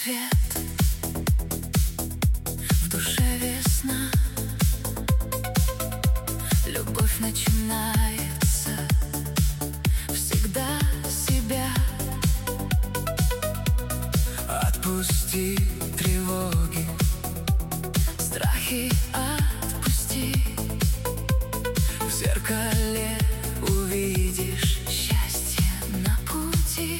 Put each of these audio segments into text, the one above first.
рассвет, в душе весна, любовь начинается всегда с себя. Отпусти тревоги, страхи отпусти. В зеркале увидишь счастье на пути.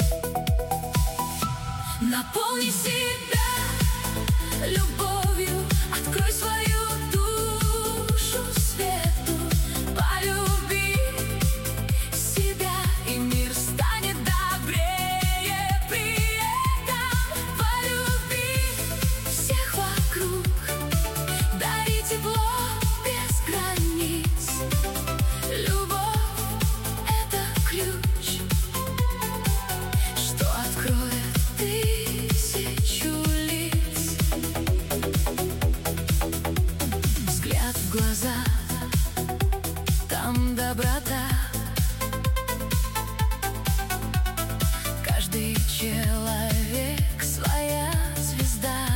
Наполни себя любовью, открой свою душу свету, полюби себя, и мир станет добрее при этом. Полюби всех вокруг, дари тепло без границ. Любовь — это ключ, что откроет тысячу лиц. Взгляд в глаза, там доброта. Каждый человек своя звезда.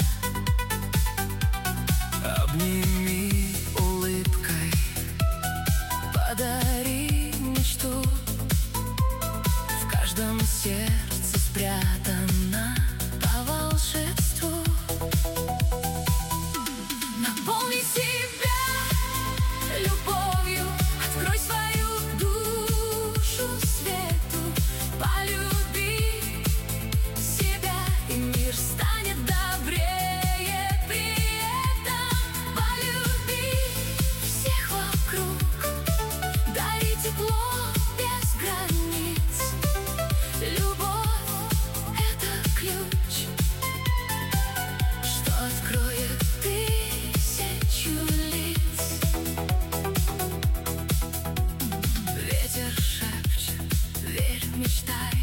Обними улыбкой, подари мечту. В каждом сердце спрятано по волшебству. Наполни себя любовью, открой свою душу свету, полюби себя, и мир станет добрее при этом. Полюби всех вокруг, дари тепло без границ. Любовь — это ключ, что откроет тысячу лиц. Ветер шепчет: верь, мечтай.